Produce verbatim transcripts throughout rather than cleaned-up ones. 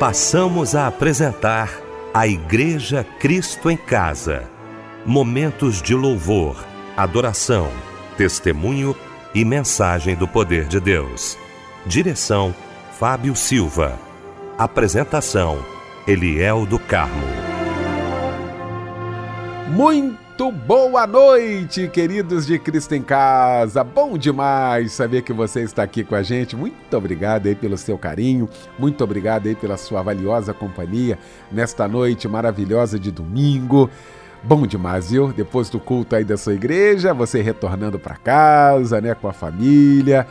Passamos a apresentar a Igreja Cristo em Casa. Momentos de louvor, adoração, testemunho e mensagem do poder de Deus. Direção: Fábio Silva. Apresentação: Eliel do Carmo. Muito boa noite, queridos de Cristo em Casa. Bom demais saber que você está aqui com a gente. Muito obrigado aí pelo seu carinho, muito obrigado aí pela sua valiosa companhia nesta noite maravilhosa de domingo. Bom demais, viu? Depois do culto aí da sua igreja, você retornando para casa, né, com a família,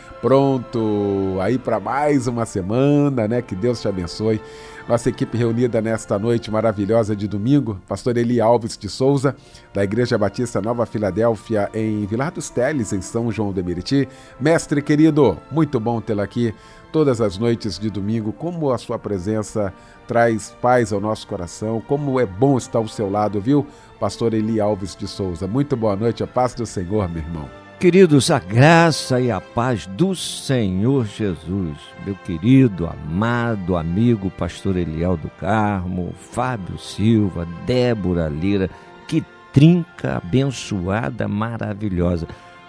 pronto aí para mais uma semana, né? Que Deus te abençoe. Nossa equipe reunida nesta noite maravilhosa de domingo, pastor Eli Alves de Souza, da Igreja Batista Nova Filadélfia, em Vilar dos Teles, em São João do Meriti. Mestre querido, muito bom tê-lo aqui todas as noites de domingo. Como a sua presença traz paz ao nosso coração, como é bom estar ao seu lado, viu? Pastor Eli Alves de Souza, muito boa noite, a paz do Senhor, meu irmão. Queridos, a graça e a paz do Senhor Jesus, meu querido, amado amigo pastor Eliel do Carmo, Fábio Silva, Débora Lira, que trinca abençoada, maravilhosa.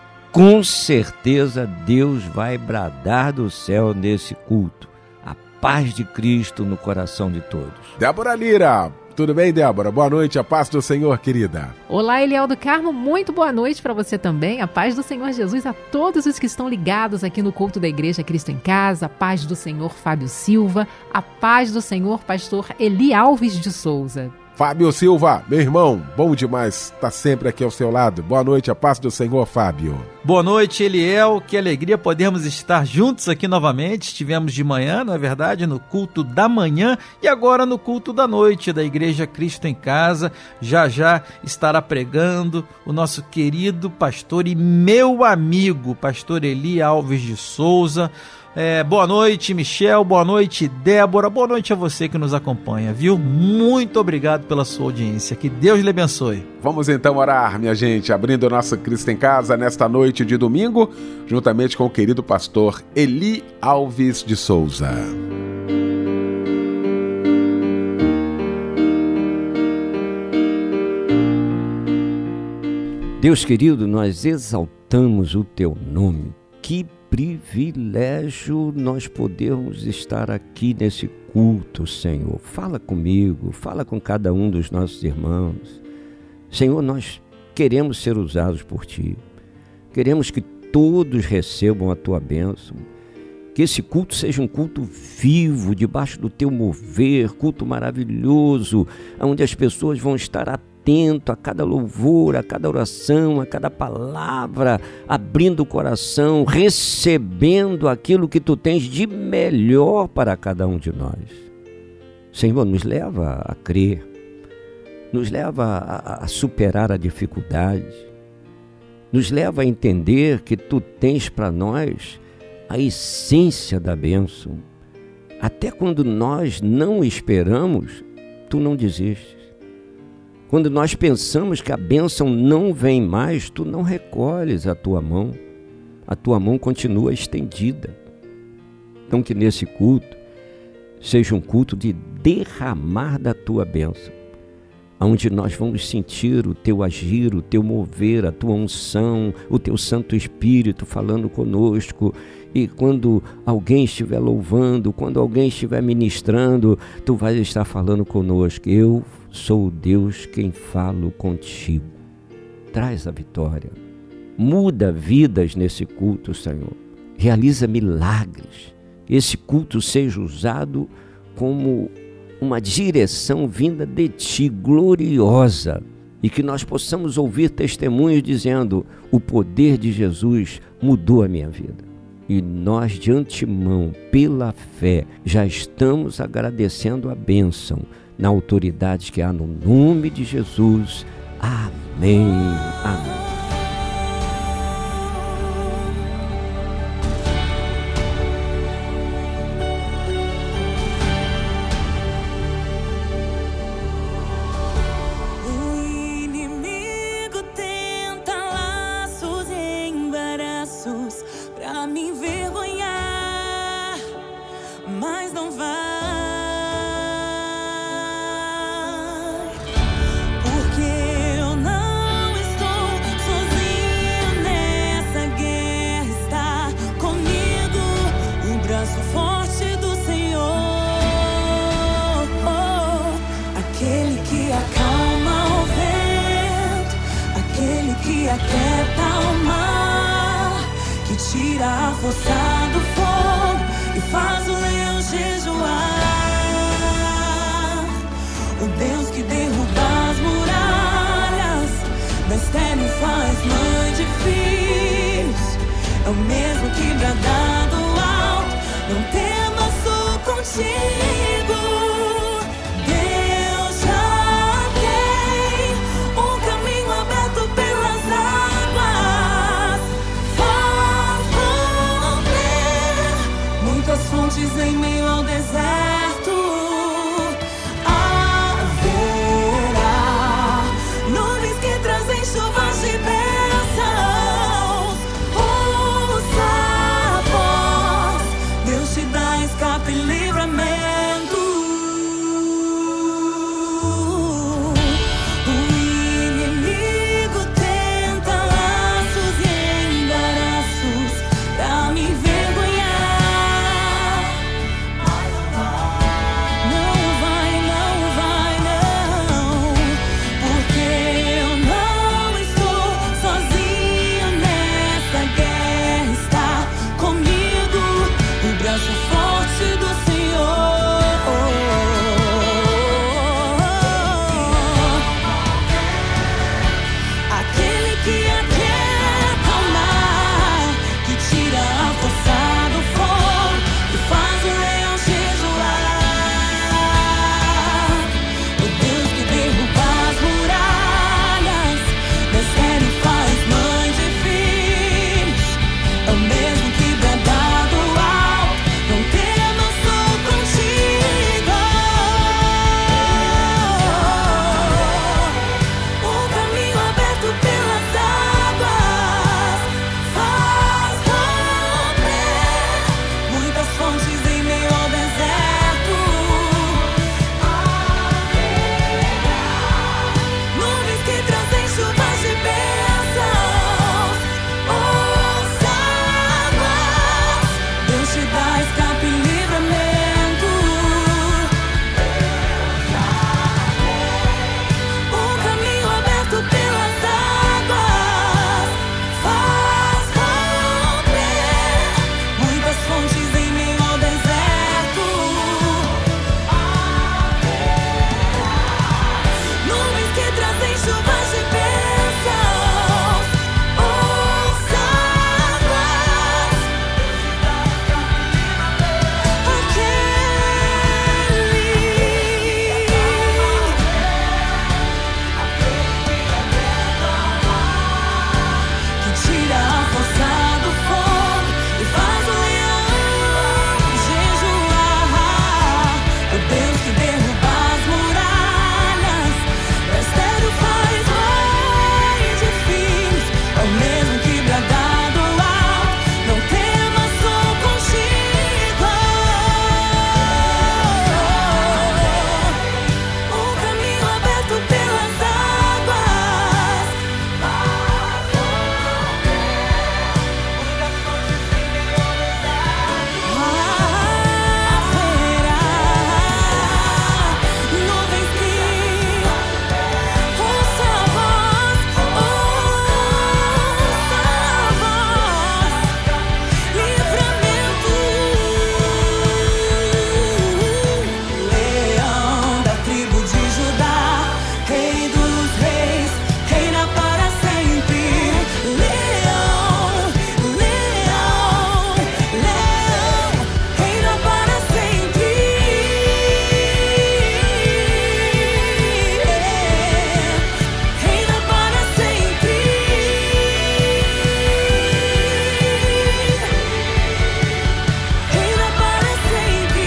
Com certeza Deus vai bradar do céu nesse culto. A paz de Cristo no coração de todos. Débora Lira, tudo bem, Débora? Boa noite, a paz do Senhor, querida. Olá, Eliel do Carmo, muito boa noite para você também. A paz do Senhor Jesus a todos os que estão ligados aqui no culto da Igreja Cristo em Casa. A paz do Senhor Fábio Silva. A paz do Senhor pastor Eli Alves de Souza. Fábio Silva, meu irmão, bom demais estar sempre aqui ao seu lado. Boa noite, a paz do Senhor, Fábio. Boa noite, Eliel, que alegria podermos estar juntos aqui novamente. Estivemos de manhã, não é verdade, no culto da manhã e agora no culto da noite da Igreja Cristo em Casa. Já já estará pregando o nosso querido pastor e meu amigo, pastor Eli Alves de Souza. É, boa noite, Michel, boa noite, Débora, boa noite a você que nos acompanha, viu? Muito obrigado pela sua audiência, que Deus lhe abençoe. Vamos então orar, minha gente, abrindo o nosso Cristo em Casa nesta noite de domingo, juntamente com o querido pastor Eli Alves de Souza. Deus querido, nós exaltamos o teu nome. Que privilégio nós podermos estar aqui nesse culto, Senhor. Fala comigo, fala com cada um dos nossos irmãos. Senhor, nós queremos ser usados por Ti. Queremos que todos recebam a Tua bênção. Que esse culto seja um culto vivo, debaixo do Teu mover, culto maravilhoso, onde as pessoas vão estar atentas atento a cada louvor, a cada oração, a cada palavra, abrindo o coração, recebendo aquilo que Tu tens de melhor para cada um de nós. Senhor, nos leva a crer, nos leva a, a superar a dificuldade, nos leva a entender que Tu tens para nós a essência da bênção. Até quando nós não esperamos, Tu não desistes. Quando nós pensamos que a bênção não vem mais, Tu não recolhes a Tua mão. A Tua mão continua estendida. Então que nesse culto seja um culto de derramar da Tua bênção, onde nós vamos sentir o Teu agir, o Teu mover, a Tua unção, o Teu Santo Espírito falando conosco. E quando alguém estiver louvando, quando alguém estiver ministrando, Tu vais estar falando conosco. Eu sou o Deus quem falo contigo. Traz a vitória. Muda vidas nesse culto, Senhor. Realiza milagres. Esse culto seja usado como uma direção vinda de Ti, gloriosa. E que nós possamos ouvir testemunhos dizendo: o poder de Jesus mudou a minha vida. E nós, de antemão, pela fé, já estamos agradecendo a bênção na autoridade que há no nome de Jesus. Amém. Amém. Pra me envergonhar, mas não vai. aquieta o mar, que tira a força do fogo e faz o leão jejuar. O Deus que derruba as muralhas, da estéril faz mãe de filhos, é o mesmo que brada do alto, não temas, sou contigo. Deus já tem um caminho aberto pelas águas, faz romper muitas fontes em meio ao deserto. Haverá nuvens que trazem chuvas de bênçãos. Ouça a voz, Deus te dá escape e livramento. O inimigo tenta laços e embaraços pra me envergonhar. Não vai, não vai, não, porque eu não estou sozinho nessa guerra, está comigo o braço forte do Senhor. Aquele que aquieta o mar, que tira a força do fogo e faz o leão jejuar. O Deus que derruba as muralhas, desce e faz mãe de filhos, é o mesmo que brada do alto, não temas, sou contigo. Um caminho aberto pelas águas, faz romper muitas fontes em meio ao deserto. Nuvens que trazem chuvas de bênçãos. Ouça a voz, Deus te dá escape e livramento. Um caminho aberto pelas águas, faz romper muitas fontes em meio ao deserto. Nuvens que trazem chuvas de bênçãos. Ouça a voz, que tira a força do fogo e faz o leão jejuar. O Deus que derruba as muralhas, da estéril faz mãe de filhos, é o mesmo que brada do alto, não temas, sou contigo. Um caminho aberto pelas águas, faz haverá nuvens que ouça a voz, ouça a voz, livramento. Leão da tribo de Judá, Rei dos reis, reina para sempre. Leão, leão, leão, reina para sempre. Reina para sempre. Reina para sempre.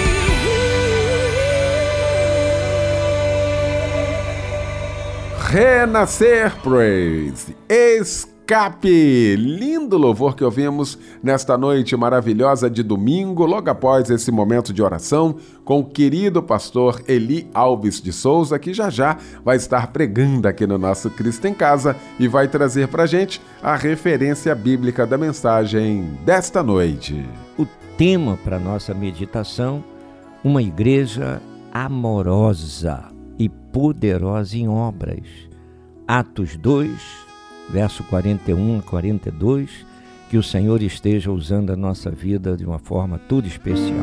Renascer Praise, escape, lindo louvor que ouvimos nesta noite maravilhosa de domingo, logo após esse momento de oração com o querido pastor Eli Alves de Souza, que já já vai estar pregando aqui no nosso Cristo em Casa e vai trazer pra gente a referência bíblica da mensagem desta noite. O tema para nossa meditação: uma igreja amorosa e poderosa em obras. Atos dois, verso quarenta e um a quarenta e dois, que o Senhor esteja usando a nossa vida de uma forma tudo especial.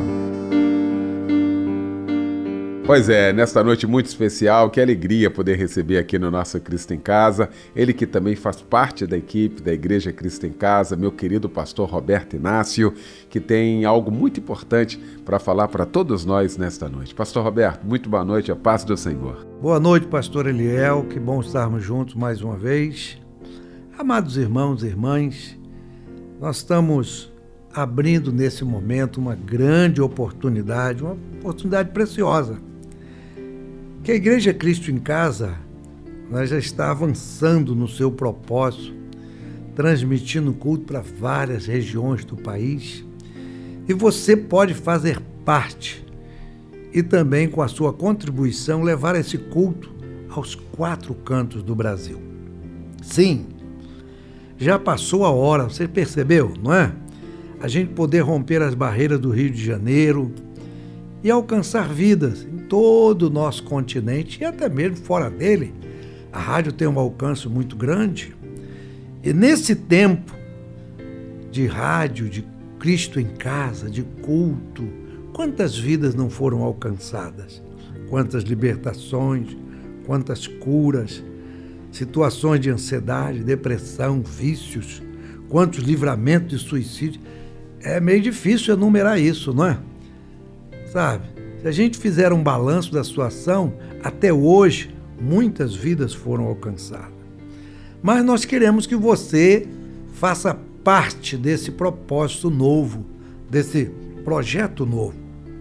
Pois é, nesta noite muito especial, que alegria poder receber aqui no nosso Cristo em Casa, ele que também faz parte da equipe da Igreja Cristo em Casa, meu querido pastor Roberto Inácio, que tem algo muito importante para falar para todos nós nesta noite. Pastor Roberto, muito boa noite, a paz do Senhor. Boa noite, pastor Eliel, que bom estarmos juntos mais uma vez. Amados irmãos e irmãs, nós estamos abrindo nesse momento uma grande oportunidade, uma oportunidade preciosa, que a Igreja Cristo em Casa, nós já está avançando no seu propósito, transmitindo culto para várias regiões do país, e você pode fazer parte e também, com a sua contribuição, levar esse culto aos quatro cantos do Brasil. Sim, já passou a hora, você percebeu, não é? A gente poder romper as barreiras do Rio de Janeiro e alcançar vidas em todo o nosso continente e até mesmo fora dele. A rádio tem um alcance muito grande. E nesse tempo de rádio, de Cristo em Casa, de culto, quantas vidas não foram alcançadas? Quantas libertações, quantas curas, situações de ansiedade, depressão, vícios, quantos livramentos de suicídio. É meio difícil enumerar isso, não é? Sabe? Se a gente fizer um balanço da situação, até hoje, muitas vidas foram alcançadas. Mas nós queremos que você faça parte desse propósito novo, desse projeto novo.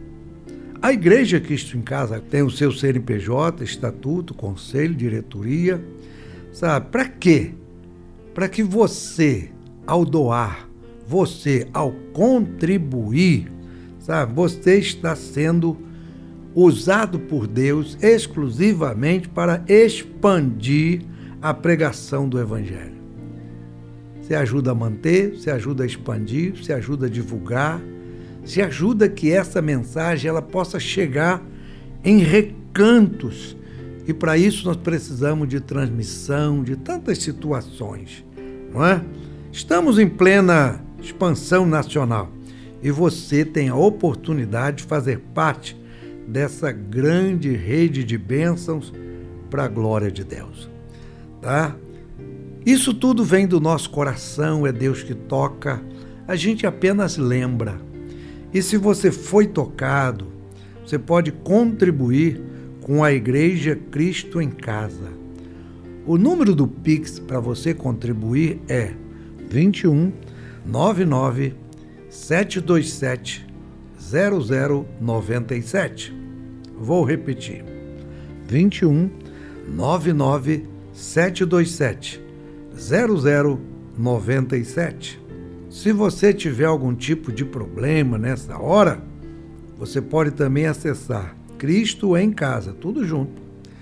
A Igreja Cristo em Casa tem o seu C N P J, estatuto, conselho, diretoria. Sabe? Para quê? Para que você, ao doar, você, ao contribuir, sabe? Você está sendo usado por Deus exclusivamente para expandir a pregação do Evangelho. Você ajuda a manter, você ajuda a expandir, você ajuda a divulgar, você ajuda que essa mensagem ela possa chegar em recantos. E para isso nós precisamos de transmissão, de tantas situações, não é? Estamos em plena expansão nacional e você tem a oportunidade de fazer parte dessa grande rede de bênçãos para a glória de Deus, tá? Isso tudo vem do nosso coração, é Deus que toca, a gente apenas lembra. E se você foi tocado, você pode contribuir com a Igreja Cristo em Casa. O número do Pix para você contribuir é vinte e um, noventa e nove, sete dois sete, zero zero nove sete. Vou repetir. vinte e um, noventa e nove, sete dois sete, zero zero nove sete. Se você tiver algum tipo de problema nessa hora, você pode também acessar Cristo em Casa, tudo junto,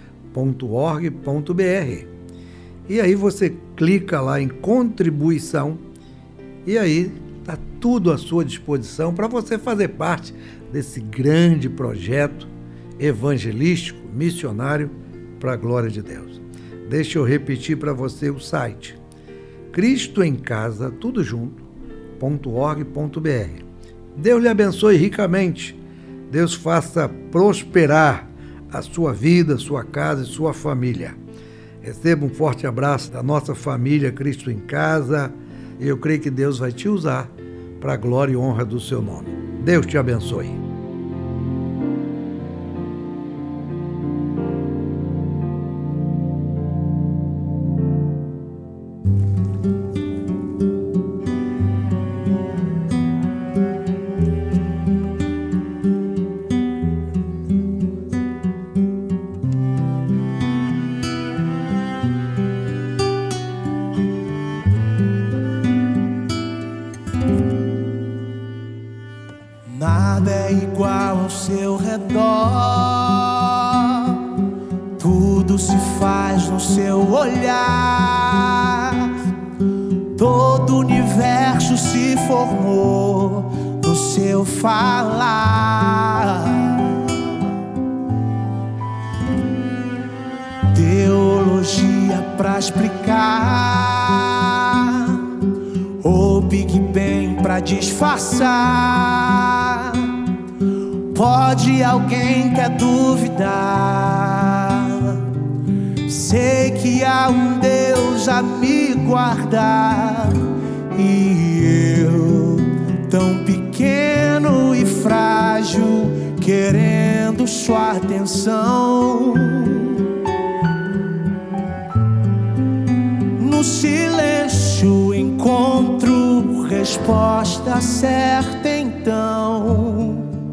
.org.br. E aí você clica lá em contribuição e aí está tudo à sua disposição para você fazer parte desse grande projeto evangelístico, missionário para a glória de Deus. Deixa eu repetir para você o site, Cristo em Casa, tudo junto, .org.br. Deus lhe abençoe ricamente. Deus faça prosperar a sua vida, sua casa e sua família. Receba um forte abraço da nossa família Cristo em Casa e eu creio que Deus vai te usar para a glória e honra do seu nome. Deus te abençoe. Nada é igual ao seu redor, tudo se faz no seu olhar, todo o universo se formou no seu falar. Teologia pra explicar pra disfarçar. Pode alguém quer duvidar? Sei que há um Deus a me guardar, e eu, tão pequeno e frágil, querendo sua atenção. No silêncio encontro resposta certa então.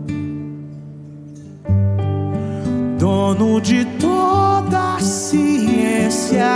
Dono de toda a ciência,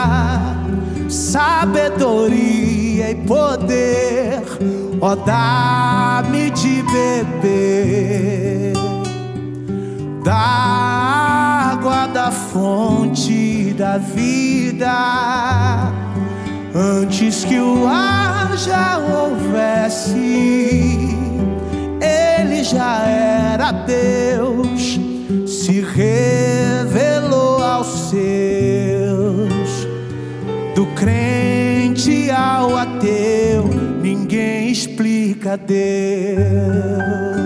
sabedoria e poder, ó, dá-me de beber da água da fonte da vida. Antes que o ar já houvesse, ele já era Deus, se revelou aos seus. Do crente ao ateu, ninguém explica Deus.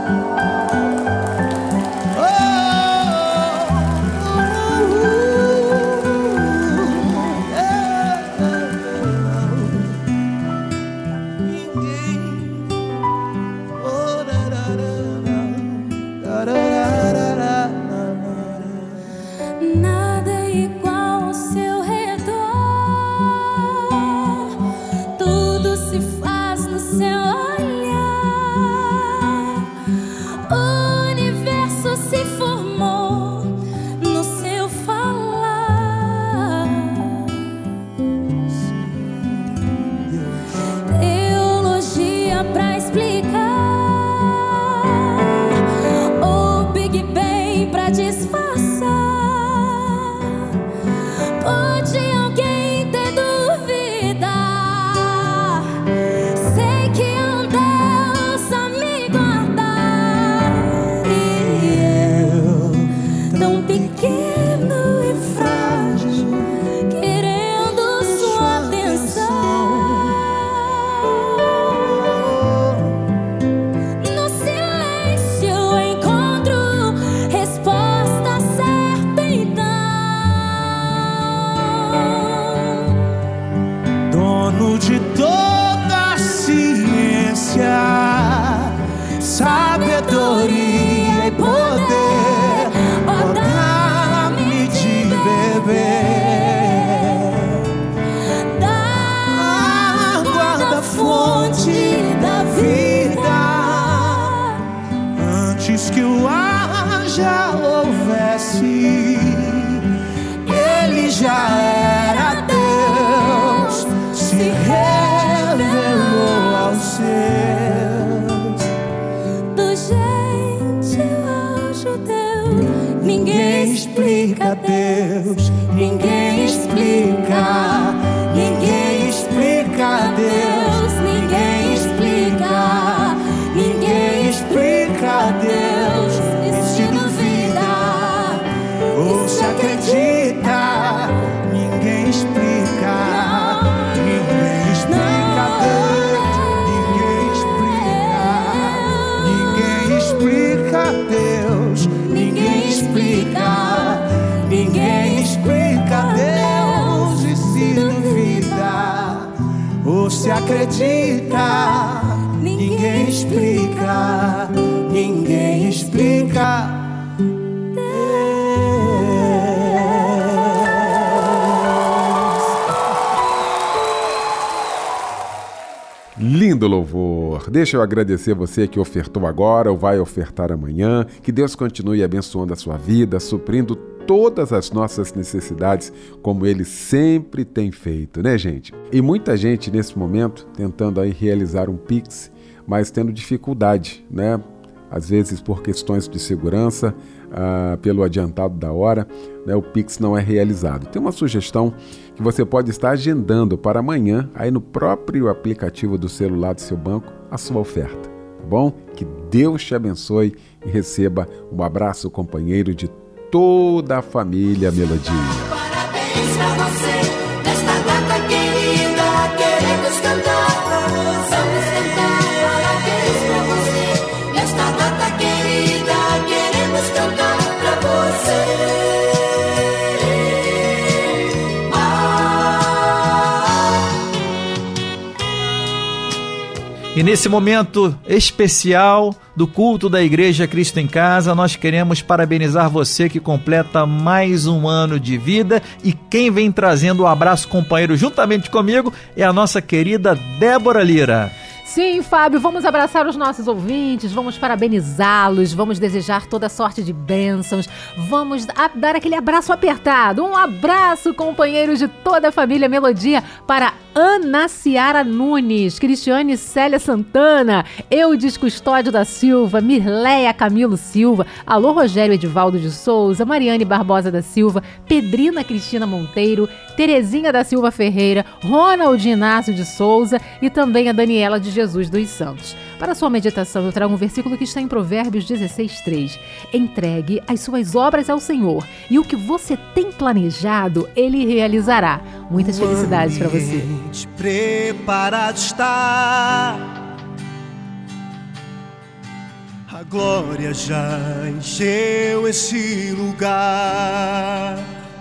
Se acredita, ninguém explica, ninguém explica. Lindo louvor. Deixa eu agradecer você que ofertou agora ou vai ofertar amanhã. Que Deus continue abençoando a sua vida, suprindo todas as nossas necessidades, como Ele sempre tem feito, né, gente? E muita gente nesse momento tentando aí realizar um Pix, mas tendo dificuldade, né? Às vezes por questões de segurança, ah, pelo adiantado da hora, né, o Pix não é realizado. Tem uma sugestão que você pode estar agendando para amanhã, aí no próprio aplicativo do celular do seu banco, a sua oferta, tá bom? Que Deus te abençoe e receba um abraço companheiro de toda a família Melodia. Parabéns pra você, nesta data querida, queremos cantar, vamos cantar. E nesse momento especial do culto da Igreja Cristo em Casa, nós queremos parabenizar você que completa mais um ano de vida, e quem vem trazendo o abraço companheiro juntamente comigo é a nossa querida Débora Lira. Sim, Fábio, vamos abraçar os nossos ouvintes, vamos parabenizá-los, vamos desejar toda sorte de bênçãos, vamos dar aquele abraço apertado, um abraço, companheiros de toda a família Melodia, para Ana Ciara Nunes, Cristiane Célia Santana, Eudes Custódio da Silva, Mirleia Camilo Silva, alô Rogério Edivaldo de Souza, Mariane Barbosa da Silva, Pedrina Cristina Monteiro, Terezinha da Silva Ferreira, Ronald Inácio de Souza e também a Daniela de Jesus dos Santos. Para sua meditação, eu trago um versículo que está em Provérbios dezesseis, três. Entregue as suas obras ao Senhor, e o que você tem planejado, Ele realizará. Muitas felicidades para você. Preparado está, a glória já encheu esse lugar.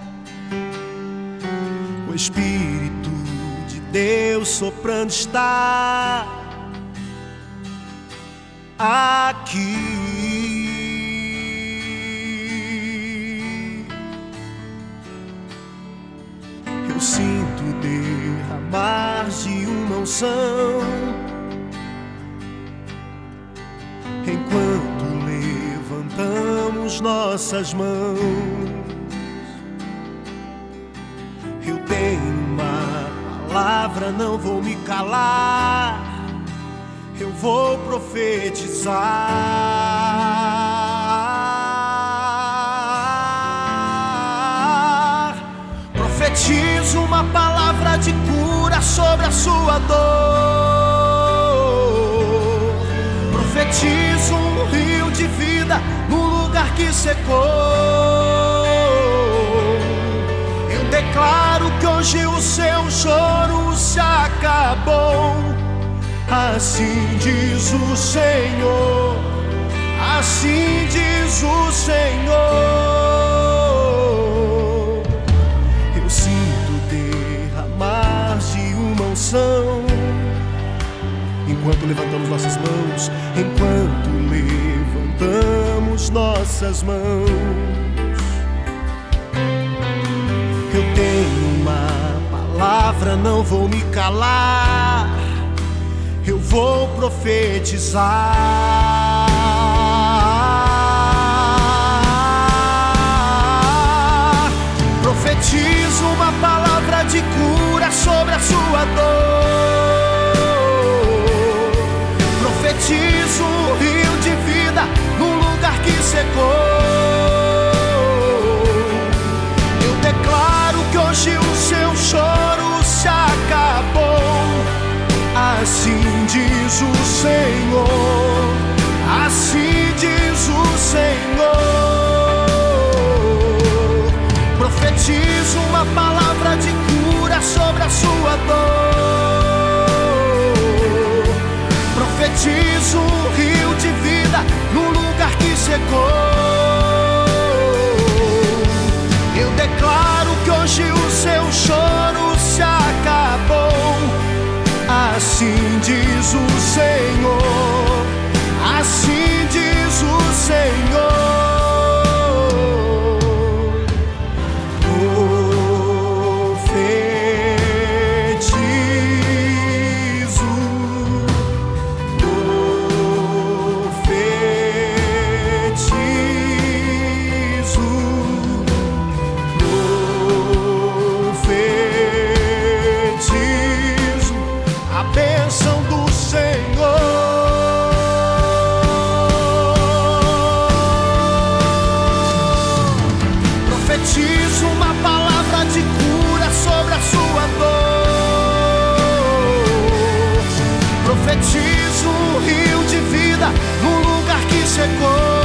O Espírito de Deus soprando está aqui. Eu sinto derramar de uma unção enquanto levantamos nossas mãos. Eu tenho uma palavra, não vou me calar, eu vou profetizar. Profetizo uma palavra de cura sobre a sua dor. Profetizo um rio de vida no lugar que secou. Eu declaro que hoje o seu choro se acabou. Assim diz o Senhor, assim diz o Senhor. Eu sinto derramar de uma unção enquanto levantamos nossas mãos, enquanto levantamos nossas mãos. Eu tenho uma palavra, não vou me calar, eu vou profetizar. Profetizo uma palavra de cura sobre a sua dor. Profetizo um rio de vida no lugar que secou. Eu declaro que hoje o seu choro se acabou. Assim diz o Senhor, assim diz o Senhor. Profetizo uma palavra de cura sobre a sua dor. Profetizo um rio de vida no lugar que secou. Eu declaro que hoje o seu choro se acabou. Assim diz o Senhor, assim diz o Senhor. Profetizo, profetizo, profetizo a bênção do Senhor. Profetizo uma palavra de cura sobre a sua dor. Profetizo um rio de vida no lugar que secou.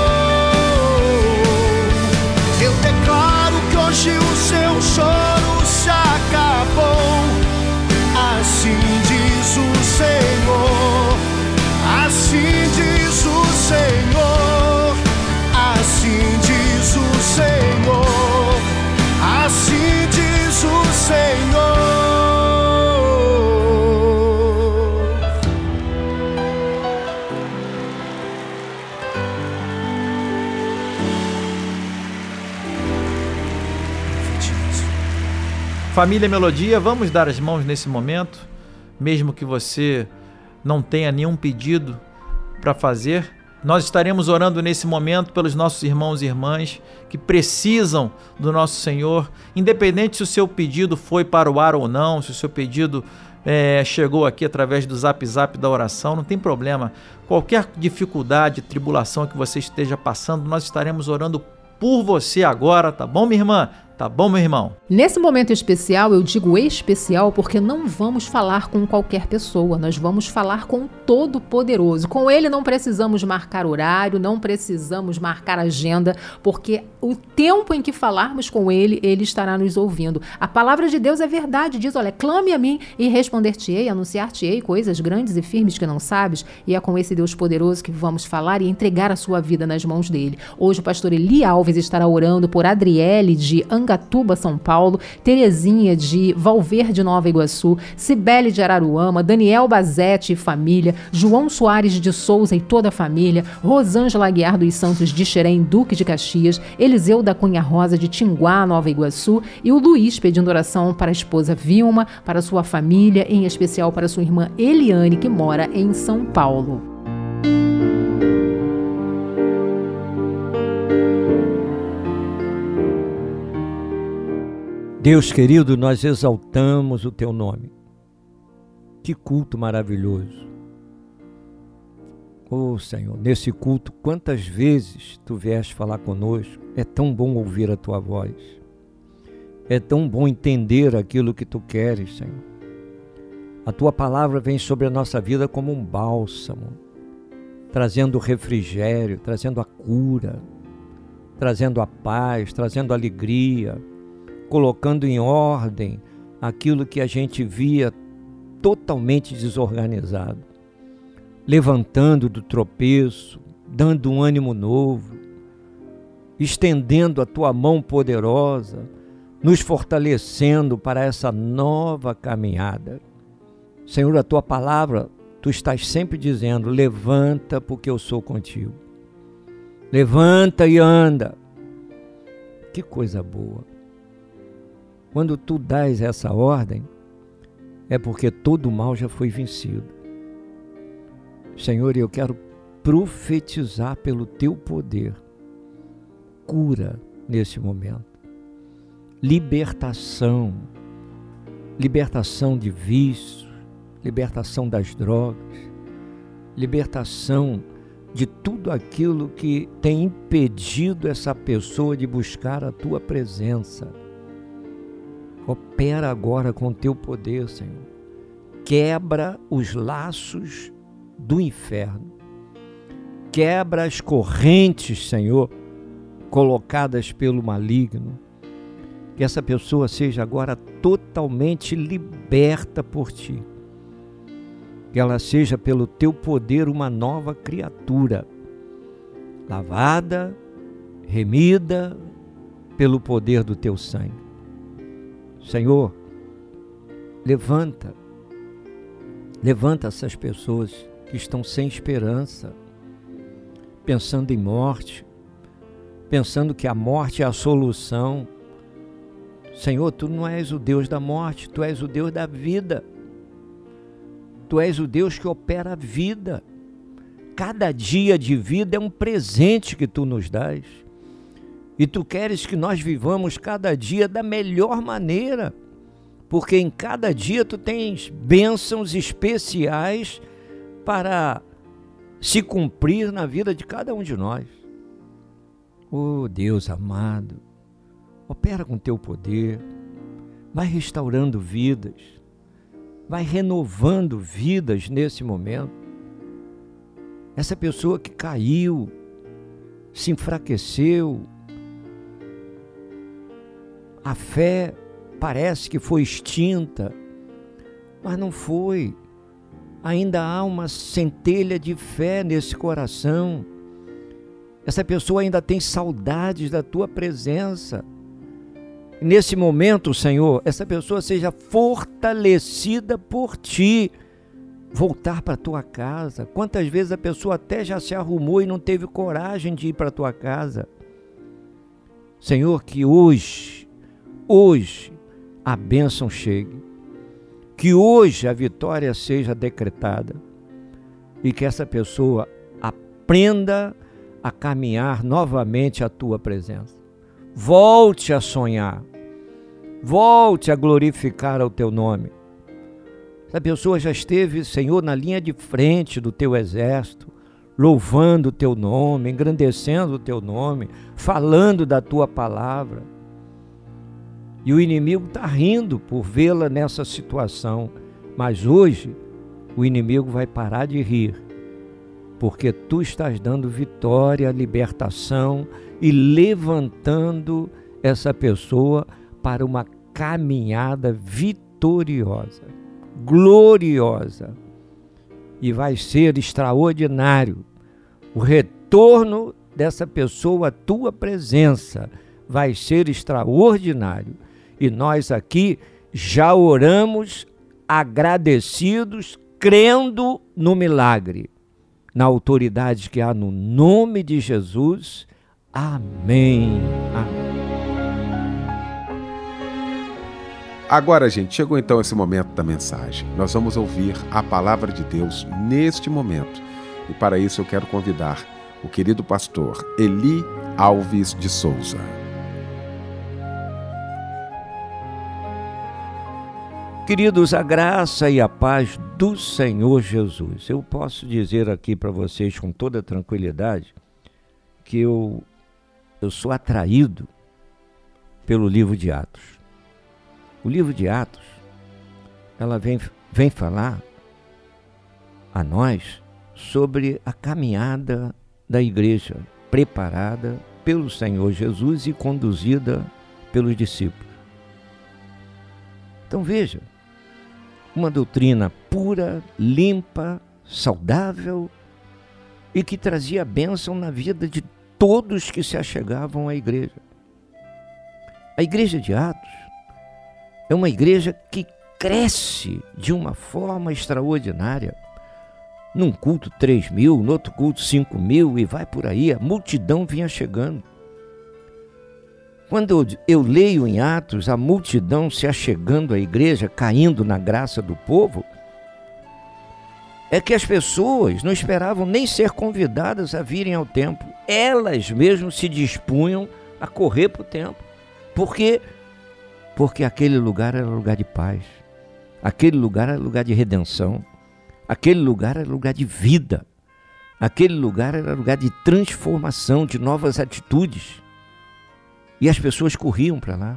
Eu declaro que hoje o seu choro se acabou. Assim diz o Senhor, assim diz o Senhor, assim diz o Senhor, assim diz o Senhor. Família Melodia, vamos dar as mãos nesse momento, mesmo que você não tenha nenhum pedido para fazer. Nós estaremos orando nesse momento pelos nossos irmãos e irmãs que precisam do nosso Senhor, independente se o seu pedido foi para o ar ou não, se o seu pedido é, chegou aqui através do zap zap da oração, não tem problema. Qualquer dificuldade, tribulação que você esteja passando, nós estaremos orando por você agora, tá bom, minha irmã? Tá bom, meu irmão? Nesse momento especial, eu digo especial porque não vamos falar com qualquer pessoa, nós vamos falar com o Todo-Poderoso. Com ele não precisamos marcar horário, não precisamos marcar agenda, porque o tempo em que falarmos com ele, ele estará nos ouvindo. A palavra de Deus é verdade, diz, olha, clame a mim e responder-te-ei, anunciar-te-ei coisas grandes e firmes que não sabes, e é com esse Deus poderoso que vamos falar e entregar a sua vida nas mãos dele. Hoje o pastor Eli Alves estará orando por Adriele de Angatuba, São Paulo, Terezinha de Valverde, Nova Iguaçu, Cibele de Araruama, Daniel Bazete e família, João Soares de Souza e toda a família, Rosângela Aguiar dos Santos de Xerém, Duque de Caxias, Eliseu da Cunha Rosa de Tinguá, Nova Iguaçu, e o Luiz pedindo oração para a esposa Vilma, para sua família, em especial para sua irmã Eliane, que mora em São Paulo. Deus querido, nós exaltamos o teu nome. Que culto maravilhoso. Oh Senhor, nesse culto, quantas vezes tu vieste falar conosco. É tão bom ouvir a tua voz. É tão bom entender aquilo que tu queres, Senhor. A tua palavra vem sobre a nossa vida como um bálsamo, trazendo refrigério, trazendo a cura, trazendo a paz, trazendo alegria, colocando em ordem aquilo que a gente via totalmente desorganizado, levantando do tropeço, dando um ânimo novo, estendendo a tua mão poderosa, nos fortalecendo para essa nova caminhada. Senhor, a tua palavra, tu estás sempre dizendo, levanta porque eu sou contigo. Levanta e anda. Que coisa boa. Quando tu dás essa ordem, é porque todo o mal já foi vencido. Senhor, eu quero profetizar pelo teu poder, cura nesse momento, libertação, libertação de vícios, libertação das drogas, libertação de tudo aquilo que tem impedido essa pessoa de buscar a tua presença. Opera agora com o teu poder, Senhor. Quebra os laços do inferno. Quebra as correntes, Senhor, colocadas pelo maligno. Que essa pessoa seja agora totalmente liberta por ti. Que ela seja pelo teu poder uma nova criatura, lavada, remida pelo poder do teu sangue. Senhor, levanta, levanta essas pessoas que estão sem esperança, pensando em morte, pensando que a morte é a solução. Senhor, tu não és o Deus da morte, tu és o Deus da vida. Tu és o Deus que opera a vida. Cada dia de vida é um presente que tu nos dás. E tu queres que nós vivamos cada dia da melhor maneira, porque em cada dia tu tens bênçãos especiais para se cumprir na vida de cada um de nós. Oh Deus amado, opera com teu poder, vai restaurando vidas, vai renovando vidas nesse momento. Essa pessoa que caiu, se enfraqueceu, a fé parece que foi extinta, mas não foi. Ainda há uma centelha de fé nesse coração. Essa pessoa ainda tem saudades da tua presença. Nesse momento, Senhor, essa pessoa seja fortalecida por ti, voltar para a tua casa. Quantas vezes a pessoa até já se arrumou e não teve coragem de ir para a tua casa. Senhor, que hoje, hoje, a bênção chegue, que hoje a vitória seja decretada e que essa pessoa aprenda a caminhar novamente à tua presença. Volte a sonhar, volte a glorificar o teu nome. Essa pessoa já esteve, Senhor, na linha de frente do teu exército, louvando o teu nome, engrandecendo o teu nome, falando da tua palavra. E o inimigo está rindo por vê-la nessa situação. Mas hoje o inimigo vai parar de rir, porque tu estás dando vitória, libertação e levantando essa pessoa para uma caminhada vitoriosa, gloriosa. E vai ser extraordinário o retorno dessa pessoa à tua presença. Vai ser extraordinário. E nós aqui já oramos agradecidos, crendo no milagre, na autoridade que há no nome de Jesus. Amém. Amém. Agora, gente, chegou então esse momento da mensagem. Nós vamos ouvir a palavra de Deus neste momento. E para isso eu quero convidar o querido pastor Eli Alves de Souza. Queridos, a graça e a paz do Senhor Jesus. Eu posso dizer aqui para vocês com toda tranquilidade que eu, eu sou atraído pelo livro de Atos. O livro de Atos, ela vem, vem falar a nós sobre a caminhada da igreja preparada pelo Senhor Jesus e conduzida pelos discípulos. Então veja, uma doutrina pura, limpa, saudável e que trazia bênção na vida de todos que se achegavam à igreja. A igreja de Atos é uma igreja que cresce de uma forma extraordinária. Num culto três mil, no outro culto cinco mil e vai por aí, a multidão vinha chegando. Quando eu, eu leio em Atos a multidão se achegando à igreja, caindo na graça do povo, é que as pessoas não esperavam nem ser convidadas a virem ao templo. Elas mesmas se dispunham a correr para o templo. Por quê? Porque aquele lugar era lugar de paz. Aquele lugar era lugar de redenção. Aquele lugar era lugar de vida. Aquele lugar era lugar de transformação, de novas atitudes. E as pessoas corriam para lá.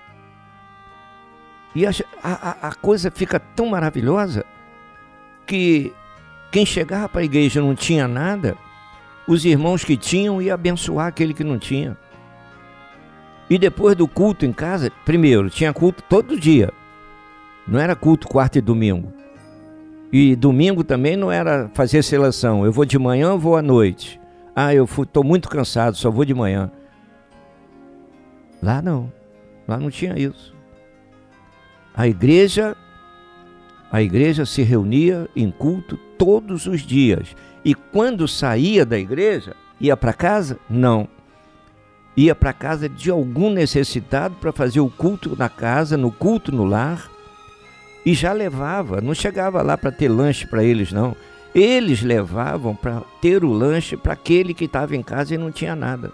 E a, a, a coisa fica tão maravilhosa que quem chegava para a igreja não tinha nada, os irmãos que tinham iam abençoar aquele que não tinha. E depois do culto em casa, primeiro, tinha culto todo dia. Não era culto quarta e domingo. E domingo também não era fazer seleção. Eu vou de manhã ou vou à noite? Ah, eu estou muito cansado, só vou de manhã. Lá não. Lá não tinha isso. A igreja, a igreja se reunia em culto todos os dias. E quando saía da igreja, ia para casa? Não. Ia para casa de algum necessitado para fazer o culto na casa, no culto no lar. E já levava, não chegava lá para ter lanche para eles, não. Eles levavam para ter o lanche para aquele que estava em casa e não tinha nada.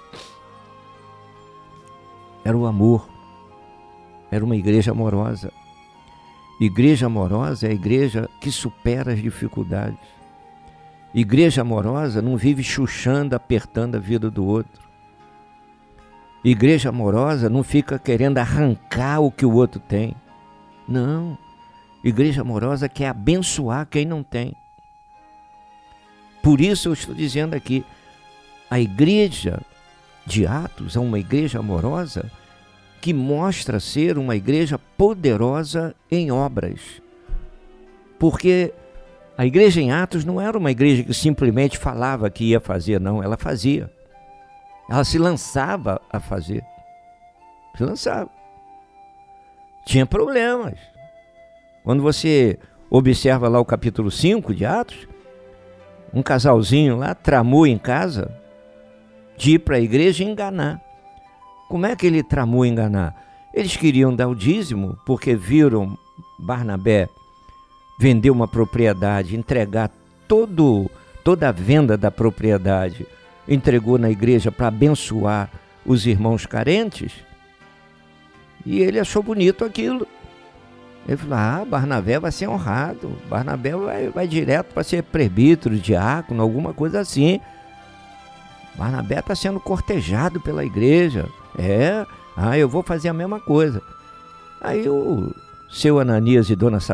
Era o amor. Era uma igreja amorosa. Igreja amorosa é a igreja que supera as dificuldades. Igreja amorosa não vive chuchando, apertando a vida do outro. Igreja amorosa não fica querendo arrancar o que o outro tem. Não. Igreja amorosa quer abençoar quem não tem. Por isso eu estou dizendo aqui, a igreja de Atos é uma igreja amorosa que mostra ser uma igreja poderosa em obras. Porque a igreja em Atos não era uma igreja que simplesmente falava que ia fazer, não, ela fazia. Ela se lançava a fazer. Se lançava. Tinha problemas. Quando você observa lá o capítulo cinco de Atos, um casalzinho lá tramou em casa de ir para a igreja e enganar. Como é que ele tramou enganar? Eles queriam dar o dízimo porque viram Barnabé vender uma propriedade, entregar todo, toda a venda da propriedade, entregou na igreja para abençoar os irmãos carentes, e ele achou bonito aquilo. Ele falou, ah, Barnabé vai ser honrado, Barnabé vai, vai direto para ser presbítero, diácono, alguma coisa assim. Barnabé está sendo cortejado pela igreja. É, ah, eu vou fazer a mesma coisa. Aí o seu Ananias e dona Safira